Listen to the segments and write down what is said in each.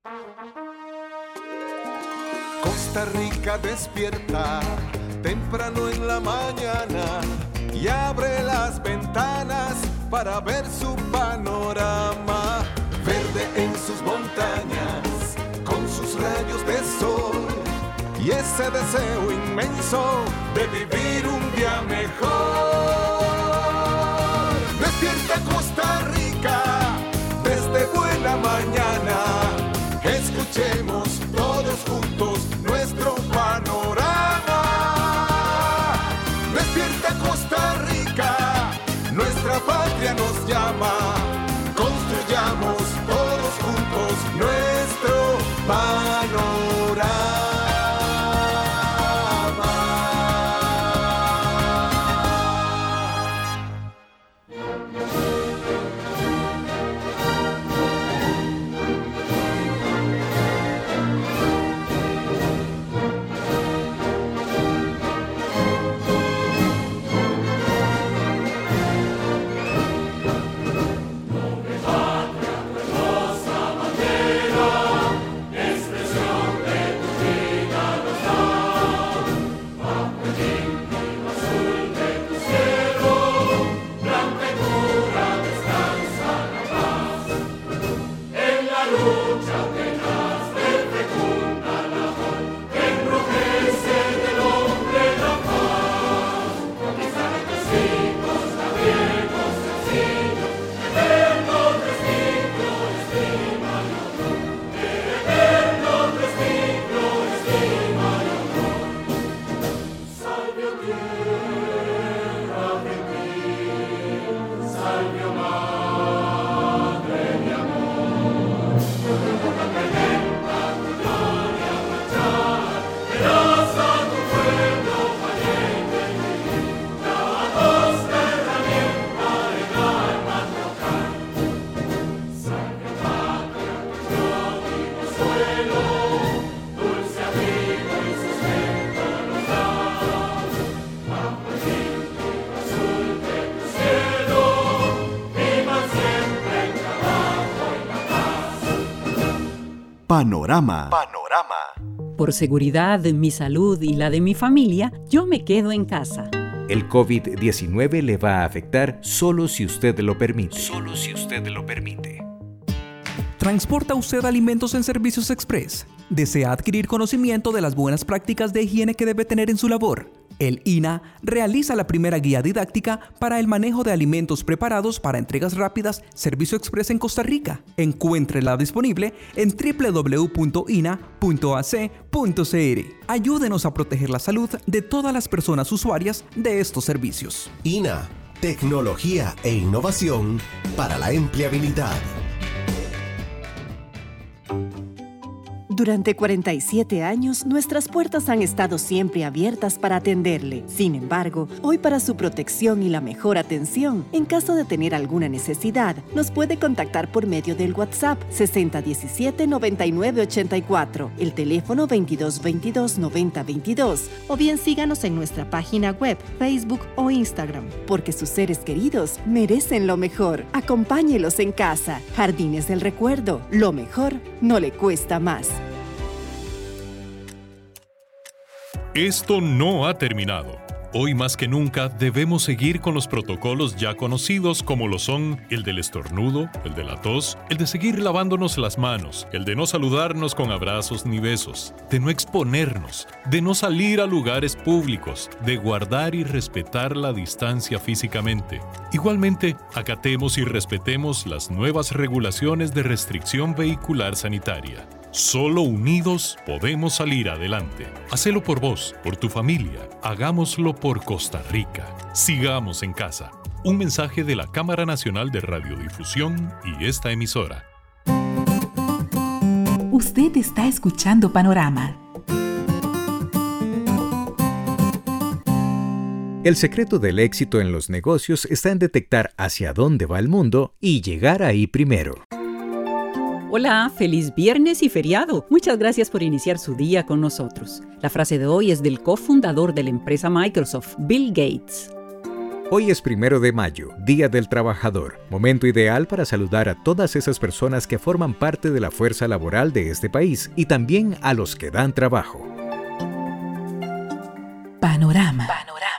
Costa Rica despierta temprano en la mañana y abre las ventanas para ver su panorama. Verde en sus montañas, con sus rayos de sol y ese deseo inmenso de vivir un día mejor. Despierta Costa Rica desde buena mañana. Escuchemos todos juntos nuestro panorama. Despierta Costa Rica, nuestra patria nos llama. Construyamos todos juntos nuestro panorama. Panorama. Por seguridad, mi salud y la de mi familia, yo me quedo en casa. El COVID-19 le va a afectar solo si usted lo permite. ¿Transporta usted alimentos en Servicios Express? ¿Desea adquirir conocimiento de las buenas prácticas de higiene que debe tener en su labor? El INA realiza la primera guía didáctica para el manejo de alimentos preparados para entregas rápidas Servicio Express en Costa Rica. Encuéntrela disponible en www.ina.ac.cr. Ayúdenos a proteger la salud de todas las personas usuarias de estos servicios. INA, tecnología e innovación para la empleabilidad. Durante 47 años, nuestras puertas han estado siempre abiertas para atenderle. Sin embargo, hoy para su protección y la mejor atención, en caso de tener alguna necesidad, nos puede contactar por medio del WhatsApp 6017-9984, el teléfono 2222-9022, o bien síganos en nuestra página web, Facebook o Instagram, porque sus seres queridos merecen lo mejor. Acompáñelos en casa. Jardines del Recuerdo, lo mejor no le cuesta más. Esto no ha terminado. Hoy más que nunca debemos seguir con los protocolos ya conocidos como lo son el del estornudo, el de la tos, el de seguir lavándonos las manos, el de no saludarnos con abrazos ni besos, de no exponernos, de no salir a lugares públicos, de guardar y respetar la distancia físicamente. Igualmente, acatemos y respetemos las nuevas regulaciones de restricción vehicular sanitaria. Solo unidos podemos salir adelante. Hacelo por vos, por tu familia. Hagámoslo por Costa Rica. Sigamos en casa. Un mensaje de la Cámara Nacional de Radiodifusión y esta emisora. Usted está escuchando Panorama. El secreto del éxito en los negocios está en detectar hacia dónde va el mundo y llegar ahí primero. Hola, feliz viernes y feriado. Muchas gracias por iniciar su día con nosotros. La frase de hoy es del cofundador de la empresa Microsoft, Bill Gates. Hoy es 1 de mayo, Día del Trabajador, momento ideal para saludar a todas esas personas que forman parte de la fuerza laboral de este país y también a los que dan trabajo. Panorama.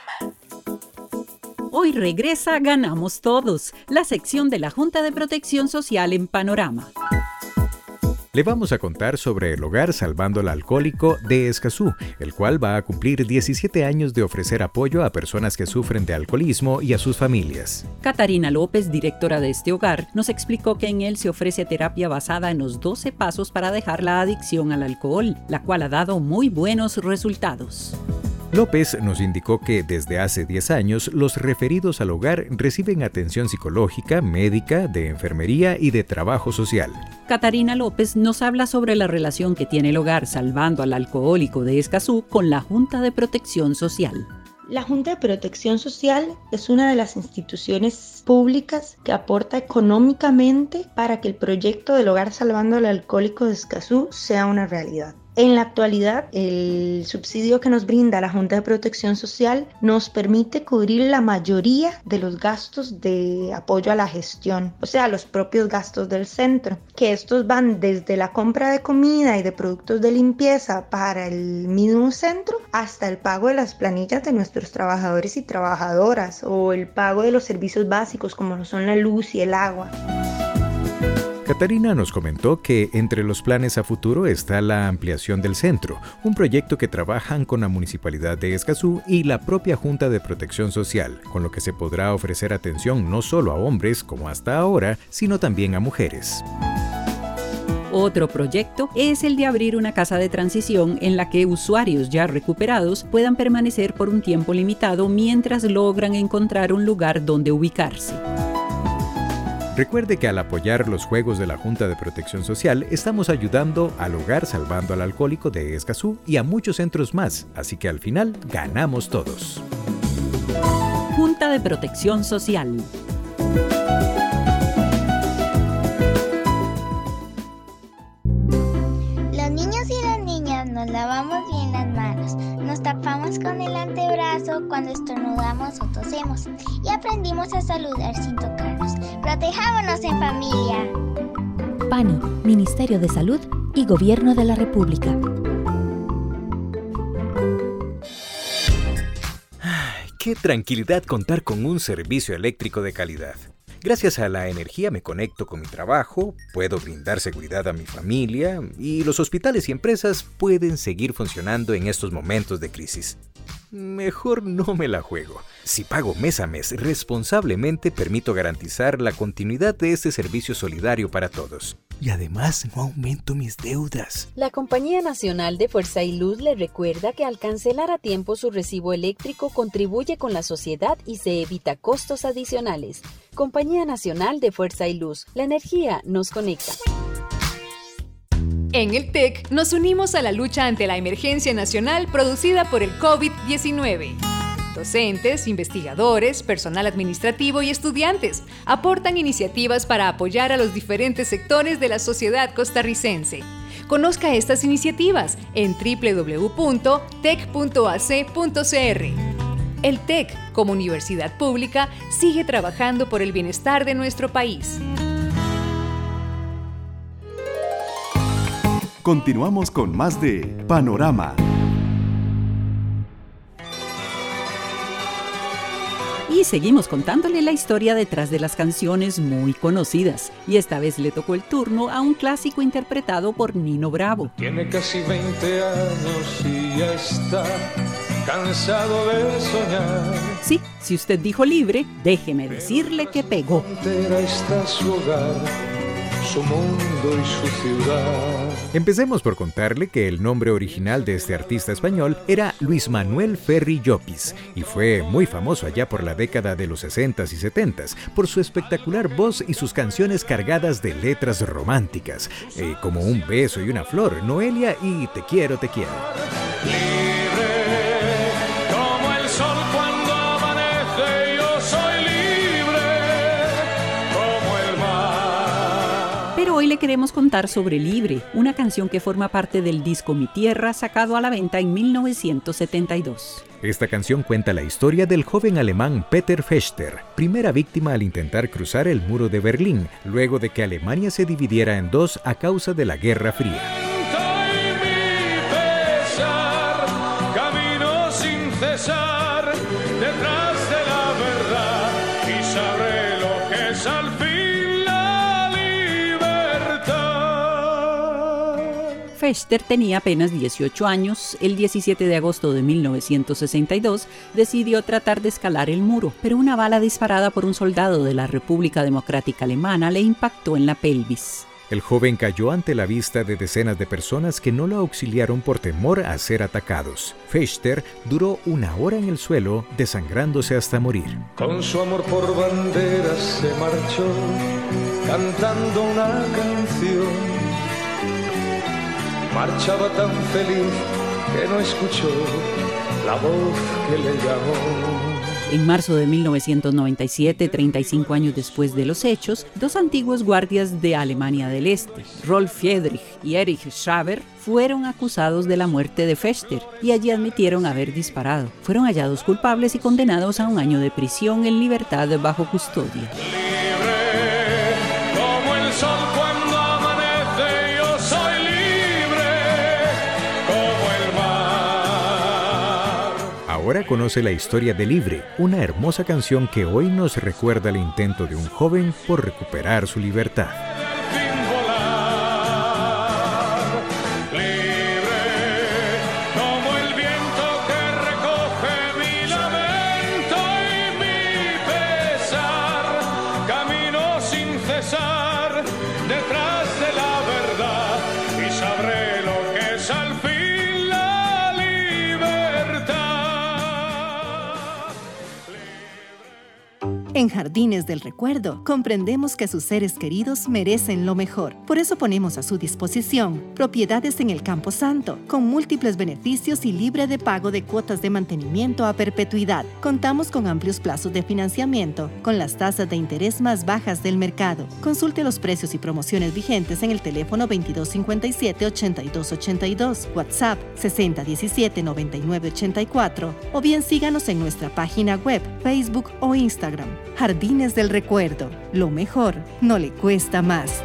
Hoy regresa Ganamos Todos, la sección de la Junta de Protección Social en Panorama. Le vamos a contar sobre el Hogar Salvando al Alcohólico de Escazú, el cual va a cumplir 17 años de ofrecer apoyo a personas que sufren de alcoholismo y a sus familias. Catarina López, directora de este hogar, nos explicó que en él se ofrece terapia basada en los 12 pasos para dejar la adicción al alcohol, la cual ha dado muy buenos resultados. López nos indicó que desde hace 10 años los referidos al hogar reciben atención psicológica, médica, de enfermería y de trabajo social. Catarina López nos habla sobre la relación que tiene el Hogar Salvando al Alcohólico de Escazú con la Junta de Protección Social. La Junta de Protección Social es una de las instituciones públicas que aporta económicamente para que el proyecto del Hogar Salvando al Alcohólico de Escazú sea una realidad. En la actualidad, el subsidio que nos brinda la Junta de Protección Social nos permite cubrir la mayoría de los gastos de apoyo a la gestión, o sea, los propios gastos del centro, que estos van desde la compra de comida y de productos de limpieza para el mismo centro hasta el pago de las planillas de nuestros trabajadores y trabajadoras o el pago de los servicios básicos como lo son la luz y el agua. Catarina nos comentó que entre los planes a futuro está la ampliación del centro, un proyecto que trabajan con la Municipalidad de Escazú y la propia Junta de Protección Social, con lo que se podrá ofrecer atención no solo a hombres como hasta ahora, sino también a mujeres. Otro proyecto es el de abrir una casa de transición en la que usuarios ya recuperados puedan permanecer por un tiempo limitado mientras logran encontrar un lugar donde ubicarse. Recuerde que al apoyar los juegos de la Junta de Protección Social, estamos ayudando al Hogar Salvando al Alcohólico de Escazú y a muchos centros más, así que al final ganamos todos. Junta de Protección Social. Los niños y las niñas nos lavamos bien las manos, nos tapamos con el antebrazo cuando estornudamos o tosemos y aprendimos a saludar sin tocarnos. Protejámonos en familia. PANI, Ministerio de Salud y Gobierno de la República. ¡Qué tranquilidad contar con un servicio eléctrico de calidad! Gracias a la energía me conecto con mi trabajo, puedo brindar seguridad a mi familia y los hospitales y empresas pueden seguir funcionando en estos momentos de crisis. Mejor no me la juego. Si pago mes a mes responsablemente, permito garantizar la continuidad de este servicio solidario para todos. Y además no aumento mis deudas. La Compañía Nacional de Fuerza y Luz le recuerda que al cancelar a tiempo su recibo eléctrico contribuye con la sociedad y se evita costos adicionales. Compañía Nacional de Fuerza y Luz. La energía nos conecta. En el TEC nos unimos a la lucha ante la emergencia nacional producida por el COVID-19. Docentes, investigadores, personal administrativo y estudiantes aportan iniciativas para apoyar a los diferentes sectores de la sociedad costarricense. Conozca estas iniciativas en www.tec.ac.cr. El TEC, como universidad pública, sigue trabajando por el bienestar de nuestro país. Continuamos con más de Panorama. Y seguimos contándole la historia detrás de las canciones muy conocidas. Y esta vez le tocó el turno a un clásico interpretado por Nino Bravo. Tiene casi 20 años y ya está cansado de soñar. Sí, si usted dijo libre, déjeme decirle que pegó. Está su hogar, su mundo y su ciudad. Empecemos por contarle que el nombre original de este artista español era Luis Manuel Ferri Llopis y fue muy famoso allá por la década de los 60s y 70s por su espectacular voz y sus canciones cargadas de letras románticas, como Un beso y una flor, Noelia y Te quiero, te quiero. hoy le queremos contar sobre Libre, una canción que forma parte del disco Mi Tierra, sacado a la venta en 1972. Esta canción cuenta la historia del joven alemán Peter Fechter, primera víctima al intentar cruzar el muro de Berlín, luego de que Alemania se dividiera en dos a causa de la Guerra Fría. Camino sin cesar detrás de la verdad y sabré lo que es al fin la libertad. Fechter tenía apenas 18 años. El 17 de agosto de 1962 decidió tratar de escalar el muro, pero una bala disparada por un soldado de la República Democrática Alemana le impactó en la pelvis. El joven cayó ante la vista de decenas de personas que no lo auxiliaron por temor a ser atacados. Fechter duró 1 hora en el suelo, desangrándose hasta morir. Con su amor por banderas se marchó, cantando una canción. Marchaba tan feliz que no escuchó la voz que le llamó. En marzo de 1997, 35 años después de los hechos, 2 antiguos guardias de Alemania del Este, Rolf Friedrich y Erich Schaber, fueron acusados de la muerte de Fechter y allí admitieron haber disparado. Fueron hallados culpables y condenados a 1 año de prisión en libertad bajo custodia. Libre como el sol cuando amanece, yo soy libre como el mar. Ahora conoce la historia de Libre, una hermosa canción que hoy nos recuerda el intento de un joven por recuperar su libertad. Detrás de la verdad y sabré lo que es al fin la libertad. En Jardines del Recuerdo comprendemos que sus seres queridos merecen lo mejor. Por eso ponemos a su disposición propiedades en el Campo Santo, con múltiples beneficios y libre de pago de cuotas de mantenimiento a perpetuidad. Contamos con amplios plazos de financiamiento, con las tasas de interés más bajas del mercado. Consulte los precios y promociones vigentes en el teléfono 2257-8282, WhatsApp 6017-9984 o bien síganos en nuestra página web, Facebook o Instagram. Jardines del Recuerdo. Lo mejor no le cuesta más.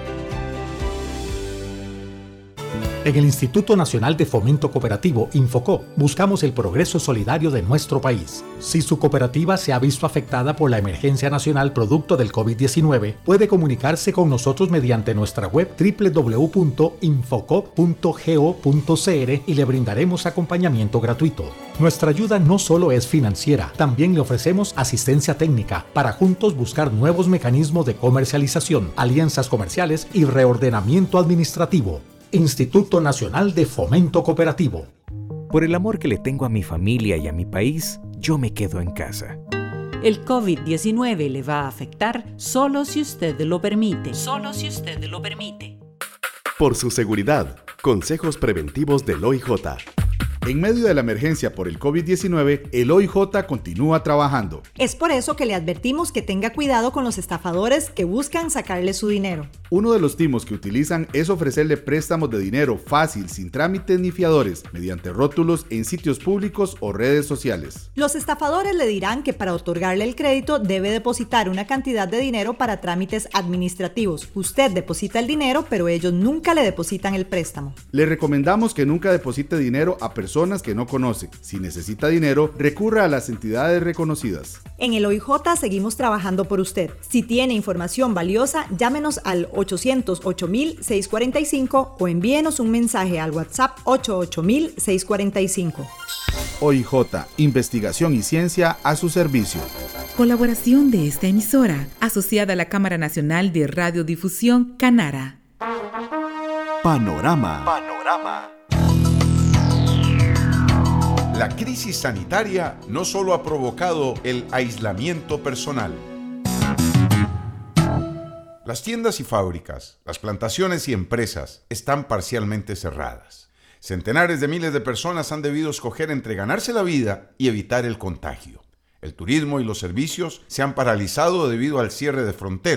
En el Instituto Nacional de Fomento Cooperativo, Infocop, buscamos el progreso solidario de nuestro país. Si su cooperativa se ha visto afectada por la emergencia nacional producto del COVID-19, puede comunicarse con nosotros mediante nuestra web www.infocop.go.cr y le brindaremos acompañamiento gratuito. Nuestra ayuda no solo es financiera, también le ofrecemos asistencia técnica para juntos buscar nuevos mecanismos de comercialización, alianzas comerciales y reordenamiento administrativo. Instituto Nacional de Fomento Cooperativo. Por el amor que le tengo a mi familia y a mi país, yo me quedo en casa. El COVID-19 le va a afectar solo si usted lo permite. Solo si usted lo permite. Por su seguridad, consejos preventivos del OIJ. En medio de la emergencia por el COVID-19, el OIJ continúa trabajando. Es por eso que le advertimos que tenga cuidado con los estafadores que buscan sacarle su dinero. Uno de los timos que utilizan es ofrecerle préstamos de dinero fácil, sin trámites ni fiadores, mediante rótulos en sitios públicos o redes sociales. Los estafadores le dirán que para otorgarle el crédito debe depositar una cantidad de dinero para trámites administrativos. Usted deposita el dinero, pero ellos nunca le depositan el préstamo. Le recomendamos que nunca deposite dinero a personas que no conoce. Si necesita dinero, recurra a las entidades reconocidas. En el OIJ seguimos trabajando por usted. Si tiene información valiosa, llámenos al 808-645 o envíenos un mensaje al WhatsApp 88000-645. OIJ, investigación y ciencia a su servicio. Colaboración de esta emisora, asociada a la Cámara Nacional de Radiodifusión, Canara. Panorama. La crisis sanitaria no solo ha provocado el aislamiento personal. Las tiendas y fábricas, las plantaciones y empresas están parcialmente cerradas. Centenares de miles de personas han debido escoger entre ganarse la vida y evitar el contagio. El turismo y los servicios se han paralizado debido al cierre de fronteras.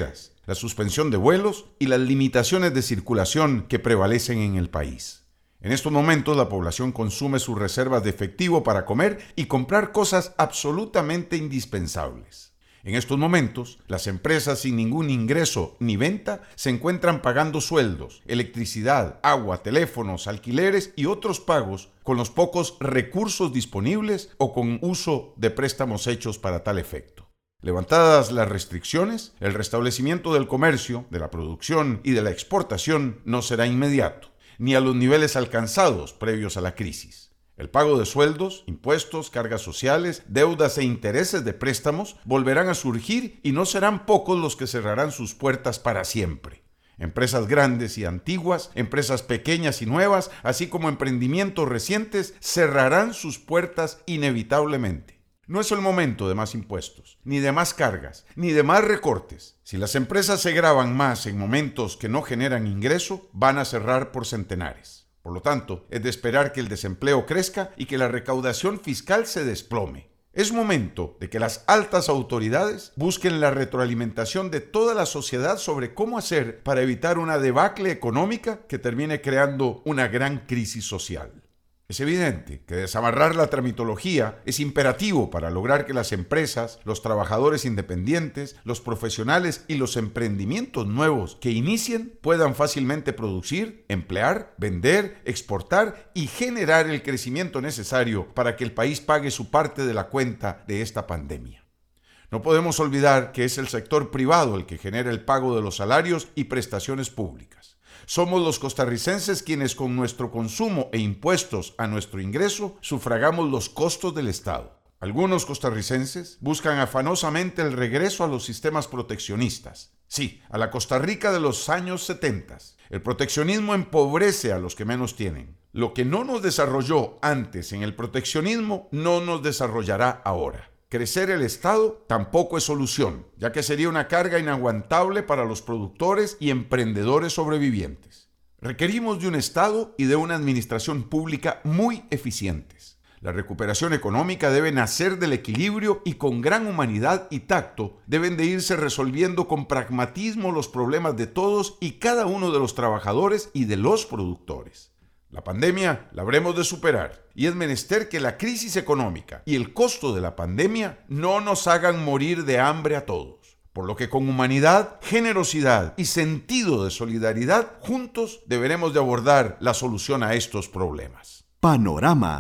la suspensión de vuelos y las limitaciones de circulación que prevalecen en el país. En estos momentos la población consume sus reservas de efectivo para comer y comprar cosas absolutamente indispensables. En estos momentos, las empresas sin ningún ingreso ni venta se encuentran pagando sueldos, electricidad, agua, teléfonos, alquileres y otros pagos con los pocos recursos disponibles o con uso de préstamos hechos para tal efecto. Levantadas las restricciones, el restablecimiento del comercio, de la producción y de la exportación no será inmediato, ni a los niveles alcanzados previos a la crisis. El pago de sueldos, impuestos, cargas sociales, deudas e intereses de préstamos volverán a surgir y no serán pocos los que cerrarán sus puertas para siempre. Empresas grandes y antiguas, empresas pequeñas y nuevas, así como emprendimientos recientes, cerrarán sus puertas inevitablemente. No es el momento de más impuestos, ni de más cargas, ni de más recortes. Si las empresas se gravan más en momentos que no generan ingreso, van a cerrar por centenares. Por lo tanto, es de esperar que el desempleo crezca y que la recaudación fiscal se desplome. Es momento de que las altas autoridades busquen la retroalimentación de toda la sociedad sobre cómo hacer para evitar una debacle económica que termine creando una gran crisis social. Es evidente que desamarrar la tramitología es imperativo para lograr que las empresas, los trabajadores independientes, los profesionales y los emprendimientos nuevos que inicien puedan fácilmente producir, emplear, vender, exportar y generar el crecimiento necesario para que el país pague su parte de la cuenta de esta pandemia. No podemos olvidar que es el sector privado el que genera el pago de los salarios y prestaciones públicas. Somos los costarricenses quienes con nuestro consumo e impuestos a nuestro ingreso sufragamos los costos del Estado. Algunos costarricenses buscan afanosamente el regreso a los sistemas proteccionistas. Sí, a la Costa Rica de los años 70. El proteccionismo empobrece a los que menos tienen. Lo que no nos desarrolló antes en el proteccionismo no nos desarrollará ahora. Crecer el Estado tampoco es solución, ya que sería una carga inaguantable para los productores y emprendedores sobrevivientes. Requerimos de un Estado y de una administración pública muy eficientes. La recuperación económica debe nacer del equilibrio y con gran humanidad y tacto deben de irse resolviendo con pragmatismo los problemas de todos y cada uno de los trabajadores y de los productores. La pandemia la habremos de superar y es menester que la crisis económica y el costo de la pandemia no nos hagan morir de hambre a todos. Por lo que con humanidad, generosidad y sentido de solidaridad, juntos deberemos de abordar la solución a estos problemas. Panorama.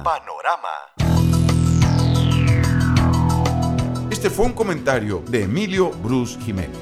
Este fue un comentario de Emilio Bruce Jiménez.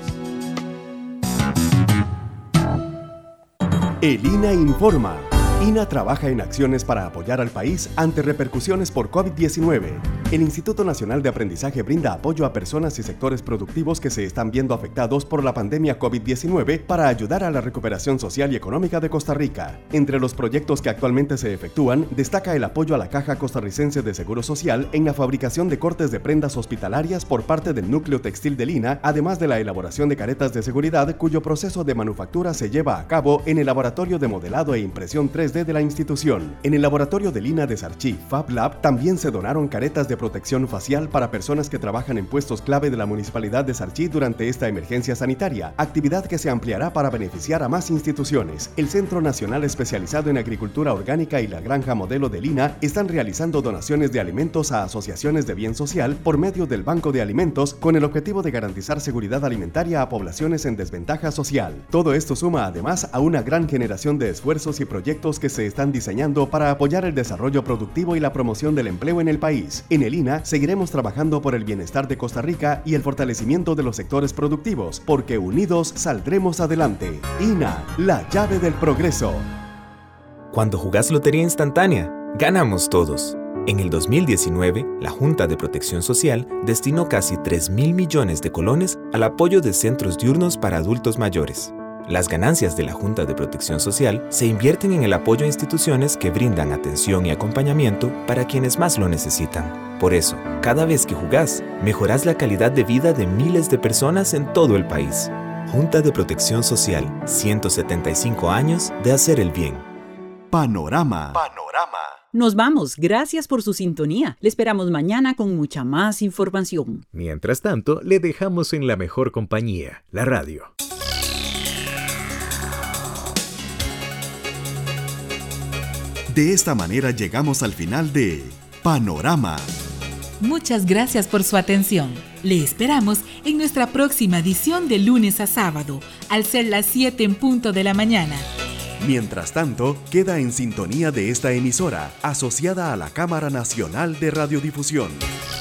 El INA informa. INA trabaja en acciones para apoyar al país ante repercusiones por COVID-19. El Instituto Nacional de Aprendizaje brinda apoyo a personas y sectores productivos que se están viendo afectados por la pandemia COVID-19 para ayudar a la recuperación social y económica de Costa Rica. Entre los proyectos que actualmente se efectúan, destaca el apoyo a la Caja Costarricense de Seguro Social en la fabricación de cortes de prendas hospitalarias por parte del núcleo textil del INA, además de la elaboración de caretas de seguridad cuyo proceso de manufactura se lleva a cabo en el Laboratorio de Modelado e Impresión 3D de la institución. En el laboratorio del INA de Sarchí, Fab Lab, también se donaron caretas de protección facial para personas que trabajan en puestos clave de la municipalidad de Sarchí durante esta emergencia sanitaria, actividad que se ampliará para beneficiar a más instituciones. El Centro Nacional Especializado en Agricultura Orgánica y la Granja Modelo del INA están realizando donaciones de alimentos a asociaciones de bien social por medio del Banco de Alimentos con el objetivo de garantizar seguridad alimentaria a poblaciones en desventaja social. Todo esto suma además a una gran generación de esfuerzos y proyectos que se están diseñando para apoyar el desarrollo productivo y la promoción del empleo en el país. En el INA seguiremos trabajando por el bienestar de Costa Rica y el fortalecimiento de los sectores productivos, porque unidos saldremos adelante. INA, la llave del progreso. Cuando jugás Lotería Instantánea, ganamos todos. En el 2019, la Junta de Protección Social destinó casi 3.000 millones de colones al apoyo de centros diurnos para adultos mayores. Las ganancias de la Junta de Protección Social se invierten en el apoyo a instituciones que brindan atención y acompañamiento para quienes más lo necesitan. Por eso, cada vez que jugás, mejorás la calidad de vida de miles de personas en todo el país. Junta de Protección Social, 175 años de hacer el bien. Panorama. Nos vamos, gracias por su sintonía. Le esperamos mañana con mucha más información. Mientras tanto, le dejamos en la mejor compañía, la radio. De esta manera llegamos al final de Panorama. Muchas gracias por su atención. Le esperamos en nuestra próxima edición de lunes a sábado, al ser las 7 en punto de la mañana. Mientras tanto, queda en sintonía de esta emisora, asociada a la Cámara Nacional de Radiodifusión.